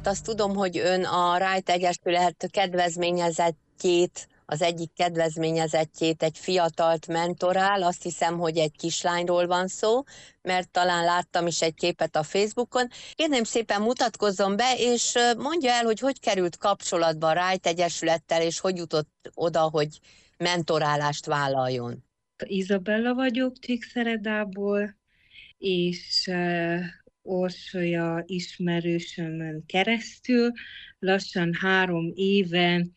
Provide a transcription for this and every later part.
mert azt tudom, hogy ön a Right Egyesület kedvezményezettjét, az egyik kedvezményezettjét, egy fiatalt mentorál, azt hiszem, hogy egy kislányról van szó, mert talán láttam is egy képet a Facebookon. Kérném szépen mutatkozzon be, és mondja el, hogy hogy került kapcsolatba a Right Egyesülettel, és hogy jutott oda, hogy mentorálást vállaljon. Izabella vagyok Csíkszeredából, és Orsolya ismerősömön keresztül lassan 3 éven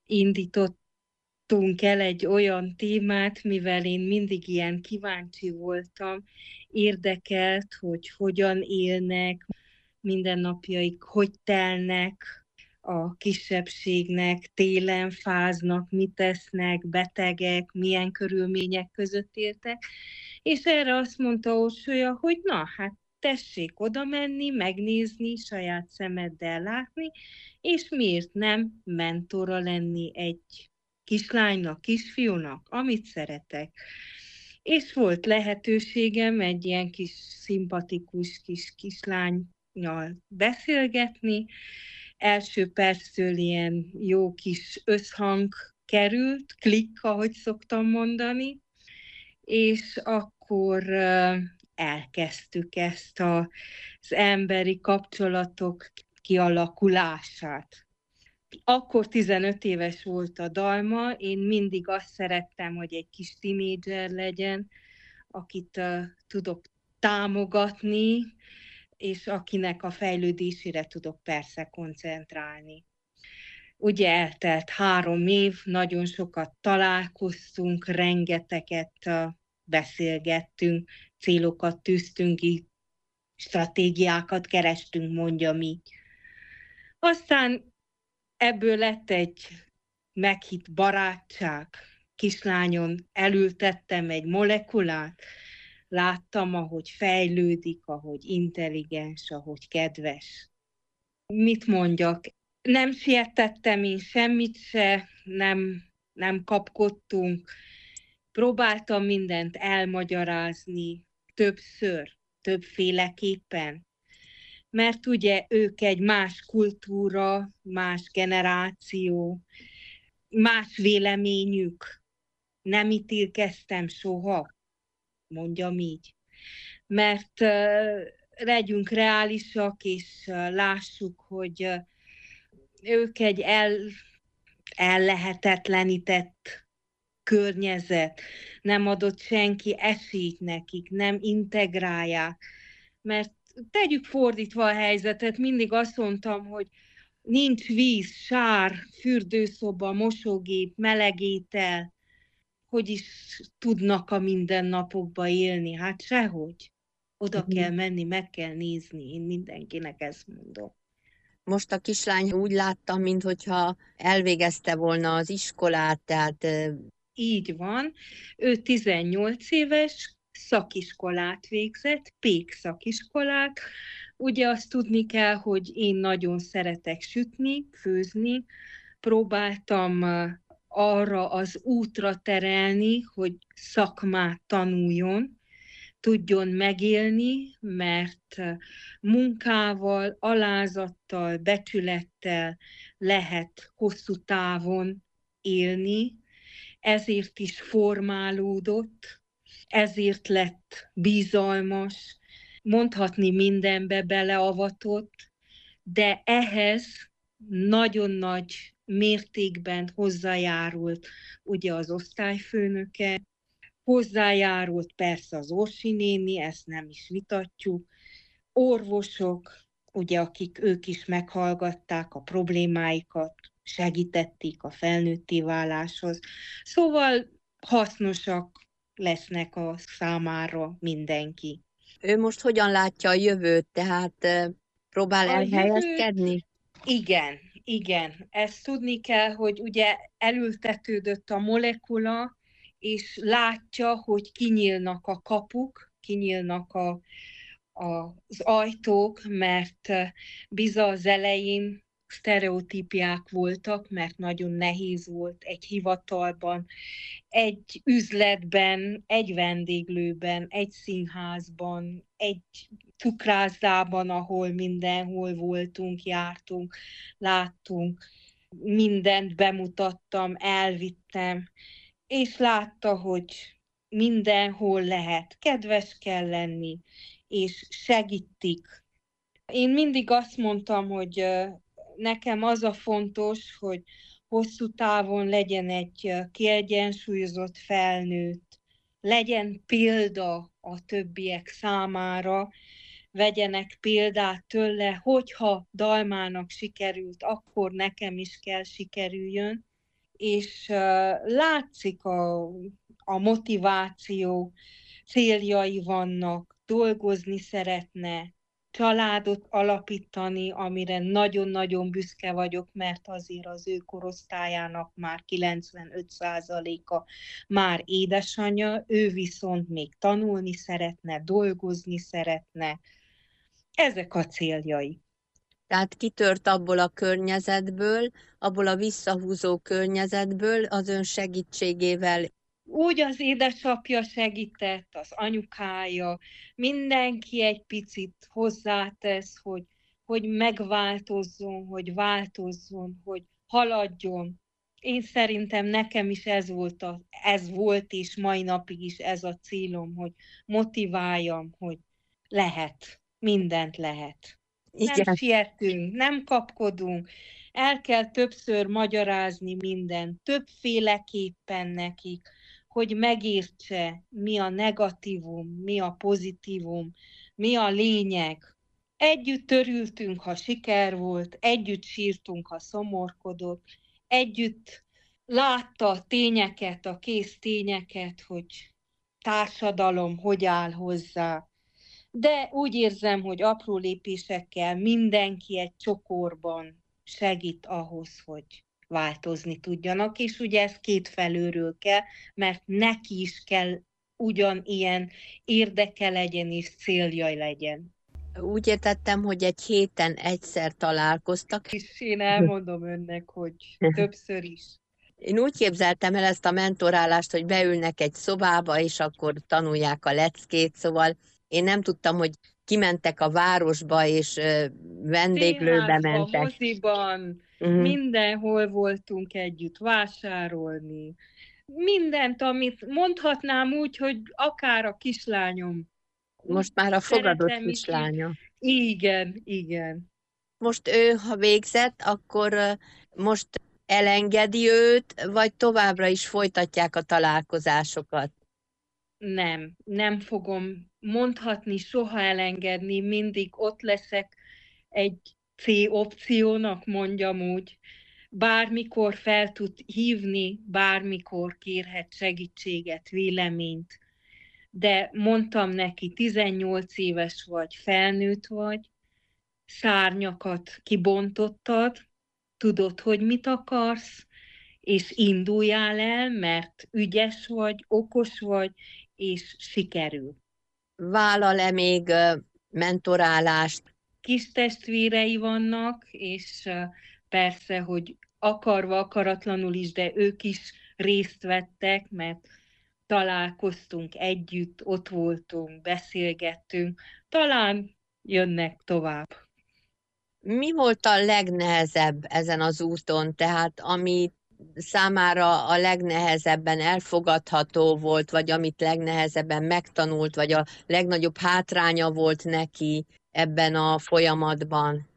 indítottunk el egy olyan témát, mivel én mindig ilyen kíváncsi voltam, érdekelt, hogy hogyan élnek, mindennapjaik hogy telnek, a kisebbségnek, télen fáznak, mit tesznek, betegek, milyen körülmények között éltek, és erre azt mondta Orsolya, hogy na, hát tessék oda menni, megnézni, saját szemeddel látni, és miért nem mentora lenni egy kislánynak, kisfiúnak, amit szeretek. És volt lehetőségem egy ilyen kis szimpatikus kislánnyal beszélgetni. Első perctől ilyen jó kis összhang került, klikk, ahogy szoktam mondani, és akkor elkezdtük ezt az emberi kapcsolatok kialakulását. Akkor 15 éves volt a Dalma, én mindig azt szerettem, hogy egy kis tinédzser legyen, akit tudok támogatni, és akinek a fejlődésére tudok persze koncentrálni. Ugye eltelt 3 év, nagyon sokat találkoztunk, rengeteget beszélgettünk, célokat tűztünk ki, stratégiákat kerestünk, mondjam így. Aztán ebből lett egy meghitt barátság. Kislányon elültettem egy molekulát, láttam, ahogy fejlődik, ahogy intelligens, ahogy kedves. Mit mondjak? Nem sietettem én semmit se, nem kapkodtunk. Próbáltam mindent elmagyarázni többször, többféleképpen. Mert ugye ők egy más kultúra, más generáció, más véleményük. Nem ítélkeztem soha, mondjam így. Mert legyünk reálisak, és lássuk, hogy ők egy ellehetetlenített környezet, nem adott senki esélyt nekik, nem integrálják. Mert tegyük fordítva a helyzetet, mindig azt mondtam, hogy nincs víz, sár, fürdőszoba, mosógép, melegétel, hogy is tudnak a mindennapokba élni? Hát sehogy. Oda kell menni, meg kell nézni, én mindenkinek ezt mondom. Most a kislány úgy láttam, minthogyha elvégezte volna az iskolát, tehát... Így van. Ő 18 éves, szakiskolát végzett, pék szakiskolát. Ugye azt tudni kell, hogy én nagyon szeretek sütni, főzni. Próbáltam arra az útra terelni, hogy szakmát tanuljon, tudjon megélni, mert munkával, alázattal, becsülettel lehet hosszú távon élni, ezért is formálódott, ezért lett bizalmas, mondhatni mindenbe beleavatott, de ehhez nagyon nagy mértékben hozzájárult ugye az osztályfőnöke, hozzájárult persze az Orsi néni, ezt nem is vitatjuk, orvosok, ugye akik ők is meghallgatták a problémáikat, segítették a felnőtté váláshoz. Szóval hasznosak lesznek a számára mindenki. Ő most hogyan látja a jövőt, tehát próbál elhelyezkedni? Igen. Ezt tudni kell, hogy ugye elültetődött a molekula, és látja, hogy kinyílnak a kapuk, kinyílnak az ajtók, mert biza az elején sztereotípiák voltak, mert nagyon nehéz volt egy hivatalban, egy üzletben, egy vendéglőben, egy színházban, egy cukrászdában, ahol mindenhol voltunk, jártunk, láttunk, mindent bemutattam, elvittem, és látta, hogy mindenhol lehet, kedves kell lenni, és segítik. Én mindig azt mondtam, hogy nekem az a fontos, hogy hosszú távon legyen egy kiegyensúlyozott felnőtt, legyen példa a többiek számára, vegyenek példát tőle, hogyha Dalmának sikerült, akkor nekem is kell sikerüljön, és látszik a motiváció, céljai vannak, dolgozni szeretne, családot alapítani, amire nagyon-nagyon büszke vagyok, mert azért az ő korosztályának már 95%-a már édesanyja, ő viszont még tanulni szeretne, dolgozni szeretne. Ezek a céljai. Tehát kitört abból a környezetből, abból a visszahúzó környezetből az ön segítségével. Úgy az édesapja segített, az anyukája, mindenki egy picit hozzátesz, hogy megváltozzon, hogy változzon, hogy haladjon. Én szerintem nekem is ez volt, és mai napig is ez a célom, hogy motiváljam, hogy lehet, mindent lehet. Igen. Nem sietünk, nem kapkodunk, el kell többször magyarázni mindent, többféleképpen nekik, hogy megértse, mi a negatívum, mi a pozitívum, mi a lényeg. Együtt örültünk, ha siker volt, együtt sírtunk, ha szomorkodott, együtt látta a tényeket, a kész tényeket, hogy társadalom hogy áll hozzá. De úgy érzem, hogy apró lépésekkel mindenki egy csokorban segít ahhoz, hogy változni tudjanak, és ugye ez két felőről kell, mert neki is kell ugyanilyen érdeke legyen és célja legyen. Úgy értettem, hogy egy héten egyszer találkoztak. És én elmondom önnek, hogy többször is. Én úgy képzeltem el ezt a mentorálást, hogy beülnek egy szobába, és akkor tanulják a leckét, szóval én nem tudtam, hogy kimentek a városba, és vendéglőbe mentek. Moziban, mindenhol voltunk együtt vásárolni. Mindent, amit mondhatnám úgy, hogy akár a kislányom. Most már a fogadott kislánya. Igen, igen. Most ő, ha végzett, akkor most elengedi őt, vagy továbbra is folytatják a találkozásokat? Nem fogom mondhatni, soha elengedni, mindig ott leszek egy C opciónak, mondjam úgy. Bármikor fel tud hívni, bármikor kérhet segítséget, véleményt. De mondtam neki, 18 éves vagy, felnőtt vagy, szárnyakat kibontottad, tudod, hogy mit akarsz, és induljál el, mert ügyes vagy, okos vagy, és sikerül. Vállal-e még mentorálást? Kis testvérei vannak, és persze, hogy akarva, akaratlanul is, de ők is részt vettek, mert találkoztunk együtt, ott voltunk, beszélgettünk, talán jönnek tovább. Mi volt a legnehezebb ezen az úton? Tehát ami számára a legnehezebben elfogadható volt, vagy amit legnehezebben megtanult, vagy a legnagyobb hátránya volt neki ebben a folyamatban?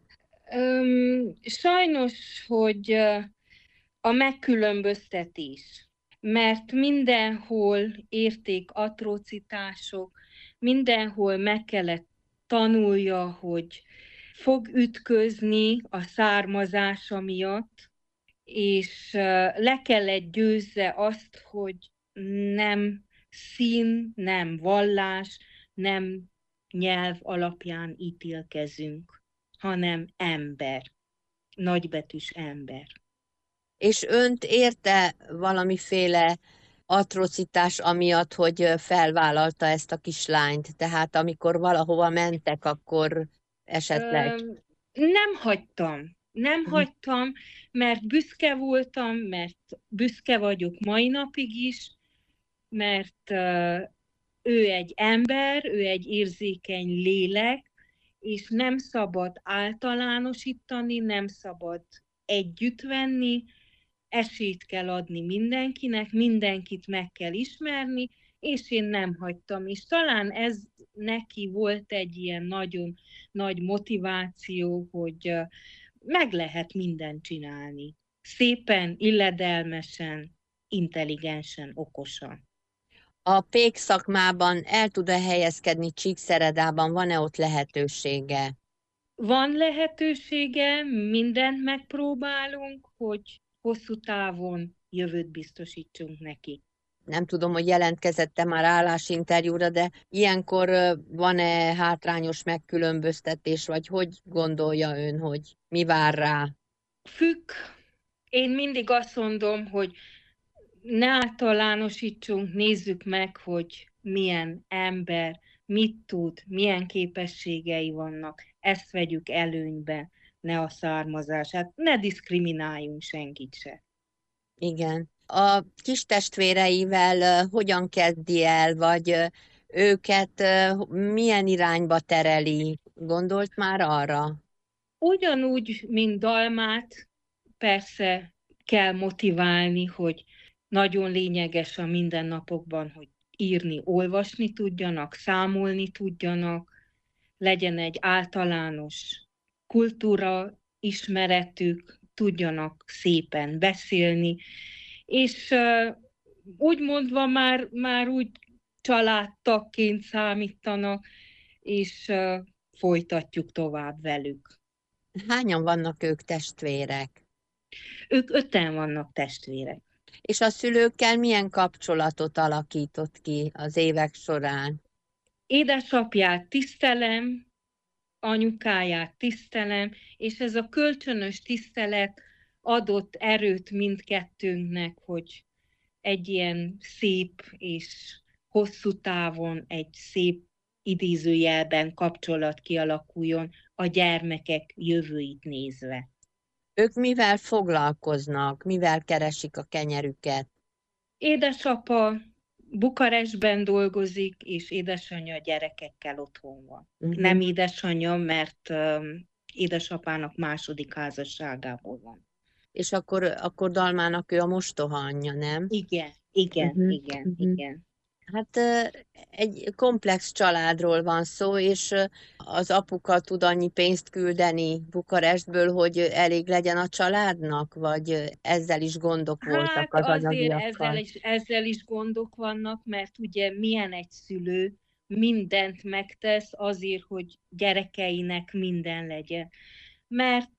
Sajnos, hogy a megkülönböztetés, mert mindenhol érték atrocitások, mindenhol meg kellett tanulja, hogy fog ütközni a származása miatt, és le kellett győzze azt, hogy nem szín, nem vallás, nem nyelv alapján ítélkezünk, hanem ember, nagybetűs ember. És önt érte valamiféle atrocitás amiatt, hogy felvállalta ezt a kislányt? Tehát amikor valahova mentek, akkor esetleg... Nem hagytam. Nem hagytam, mert büszke voltam, mert büszke vagyok mai napig is, mert ő egy ember, ő egy érzékeny lélek, és nem szabad általánosítani, nem szabad együtt venni, esélyt kell adni mindenkinek, mindenkit meg kell ismerni, és én nem hagytam. És talán ez neki volt egy ilyen nagyon nagy motiváció, hogy meg lehet mindent csinálni. Szépen, illedelmesen, intelligensen, okosan. A pék szakmában el tud-e helyezkedni Csíkszeredában, van-e ott lehetősége? Van lehetősége, mindent megpróbálunk, hogy hosszú távon jövőt biztosítsunk neki. Nem tudom, hogy jelentkezette már állásinterjúra, de ilyenkor van-e hátrányos megkülönböztetés, vagy hogy gondolja ön, hogy mi vár rá? Függ. Én mindig azt mondom, hogy ne általánosítsunk, nézzük meg, hogy milyen ember, mit tud, milyen képességei vannak. Ezt vegyük előnybe, ne a származását, ne diszkrimináljunk senkit se. Igen. A kis testvéreivel hogyan kezdi el, vagy őket milyen irányba tereli? Gondolt már arra? Ugyanúgy, mint Dalmát, persze kell motiválni, hogy nagyon lényeges a mindennapokban, hogy írni, olvasni tudjanak, számolni tudjanak, legyen egy általános kultúra ismeretük, tudjanak szépen beszélni, és úgy mondva már úgy családtagként számítanak, és folytatjuk tovább velük. Hányan vannak ők testvérek? Ők 5-en vannak testvérek. És a szülőkkel milyen kapcsolatot alakított ki az évek során? Édesapját tisztelem, anyukáját tisztelem, és ez a kölcsönös tisztelet adott erőt mindkettőnknek, hogy egy ilyen szép és hosszú távon egy szép idézőjelben kapcsolat kialakuljon a gyermekek jövőit nézve. Ők mivel foglalkoznak, mivel keresik a kenyerüket? Édesapa Bukarestben dolgozik, és édesanyja gyerekekkel otthon van. Nem édesanyja, mert édesapának második házasságából van. És akkor Dalmának ő a mostoha anyja, nem? Igen, igen. Hát egy komplex családról van szó, és az apuka tud annyi pénzt küldeni Bukarestből, hogy elég legyen a családnak, vagy ezzel is gondok voltak Hát az azért anyagiakkal? ezzel is gondok vannak, mert ugye milyen egy szülő mindent megtesz azért, hogy gyerekeinek minden legyen. Mert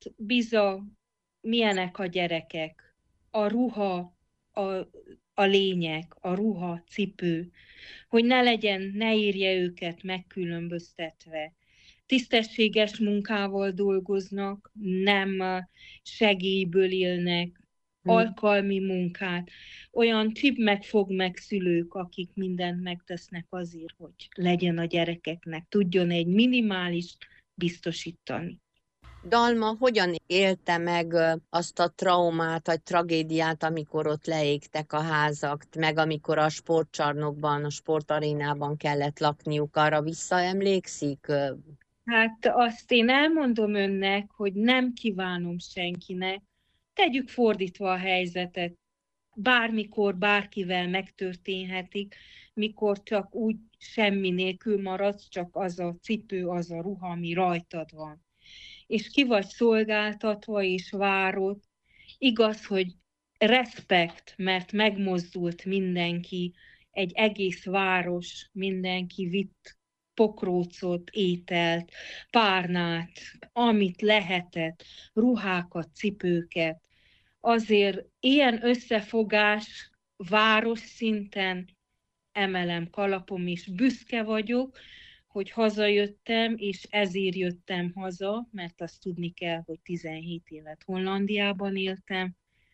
milyenek a gyerekek? A ruha, a lényeg, a ruha, cipő, hogy ne érje őket megkülönböztetve. Tisztességes munkával dolgoznak, nem segélyből élnek, alkalmi munkát, olyan csip meg szülők, akik mindent megtesznek azért, hogy legyen a gyerekeknek, tudjon egy minimális biztosítani. Dalma hogyan élte meg azt a traumát, vagy tragédiát, amikor ott leégtek a házak, meg amikor a sportcsarnokban, a sportarénában kellett lakniuk, arra visszaemlékszik? Hát azt én elmondom önnek, hogy nem kívánom senkinek, tegyük fordítva a helyzetet. Bármikor, bárkivel megtörténhetik, mikor csak úgy semmi nélkül maradsz, csak az a cipő, az a ruha, ami rajtad van. És ki vagy szolgáltatva, és várod. Igaz, hogy respekt, mert megmozdult mindenki, egy egész város, mindenki vitt pokrócot, ételt, párnát, amit lehetett, ruhákat, cipőket. Azért ilyen összefogás város szinten emelem kalapom, és büszke vagyok, hogy hazajöttem, és ezért jöttem haza, mert azt tudni kell, hogy 17 évet Hollandiában éltem,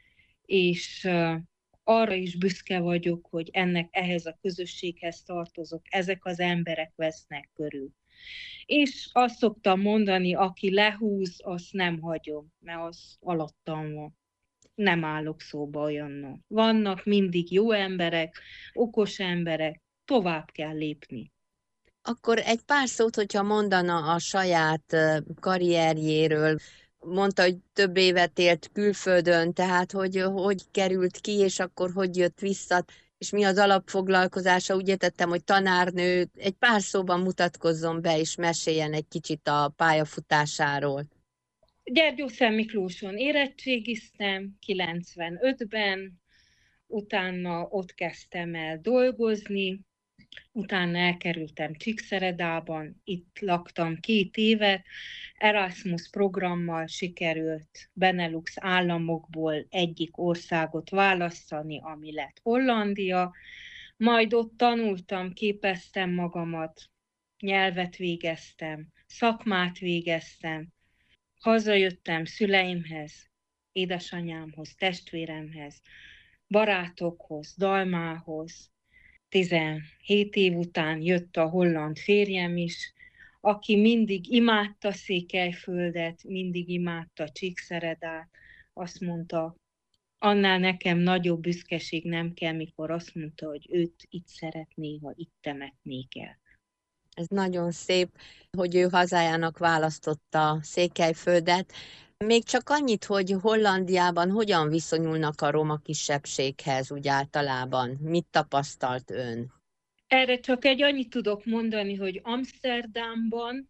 és arra is büszke vagyok, hogy ehhez a közösséghez tartozok, ezek az emberek vesznek körül. És azt szoktam mondani, aki lehúz, azt nem hagyom, mert az alattam van. Nem állok szóba olyannal. Vannak mindig jó emberek, okos emberek, tovább kell lépni. Akkor egy pár szót, hogyha mondana a saját karrierjéről, mondta, hogy több évet élt külföldön, tehát hogy került ki, és akkor hogy jött vissza, és mi az alapfoglalkozása, úgy értettem, hogy tanárnő, egy pár szóban mutatkozzon be, és meséljen egy kicsit a pályafutásáról. Gyergyószent Miklóson érettségiztem 95-ben, utána ott kezdtem el dolgozni, utána elkerültem Csíkszeredában, itt laktam 2 évet, Erasmus programmal sikerült Benelux államokból egyik országot választani, ami lett Hollandia, majd ott tanultam, képeztem magamat, nyelvet végeztem, szakmát végeztem, hazajöttem szüleimhez, édesanyámhoz, testvéremhez, barátokhoz, Dalmához. 17 év után jött a holland férjem is, aki mindig imádta Székelyföldet, mindig imádta Csíkszeredát. Azt mondta, annál nekem nagyobb büszkeség nem kell, mikor azt mondta, hogy őt itt szeretné, ha itt temetnék el. Ez nagyon szép, hogy ő hazájának választotta Székelyföldet. Még csak annyit, hogy Hollandiában hogyan viszonyulnak a roma kisebbséghez úgy általában? Mit tapasztalt ön? Erre csak annyit tudok mondani, hogy Amsterdamban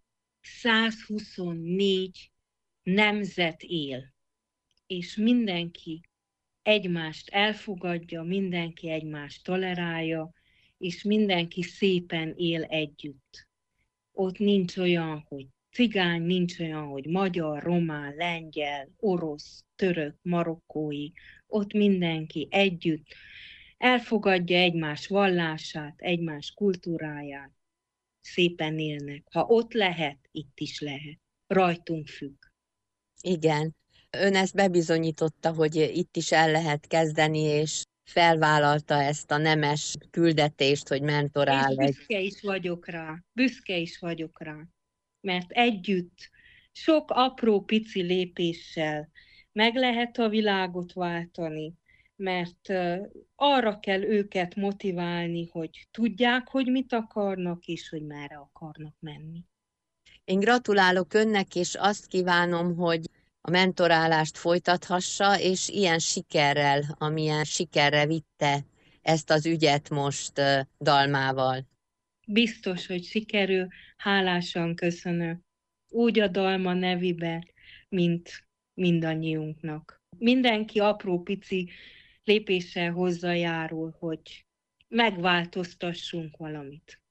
124 nemzet él, és mindenki egymást elfogadja, mindenki egymást tolerálja, és mindenki szépen él együtt. Ott nincs olyan, hogy cigány, nincs olyan, hogy magyar, román, lengyel, orosz, török, marokkói. Ott mindenki együtt elfogadja egymás vallását, egymás kultúráját. Szépen élnek. Ha ott lehet, itt is lehet. Rajtunk függ. Igen. Ön ezt bebizonyította, hogy itt is el lehet kezdeni, és felvállalta ezt a nemes küldetést, hogy mentorál. És büszke is vagyok rá. Büszke is vagyok rá. Mert együtt, sok apró pici lépéssel meg lehet a világot váltani, mert arra kell őket motiválni, hogy tudják, hogy mit akarnak, és hogy merre akarnak menni. Én gratulálok önnek, és azt kívánom, hogy a mentorálást folytathassa, és ilyen sikerrel, amilyen sikerre vitte ezt az ügyet most Dalmával. Biztos, hogy sikerül, hálásan köszönök. Úgy a Dalma nevibe, mint mindannyiunknak. Mindenki apró pici lépéssel hozzájárul, hogy megváltoztassunk valamit.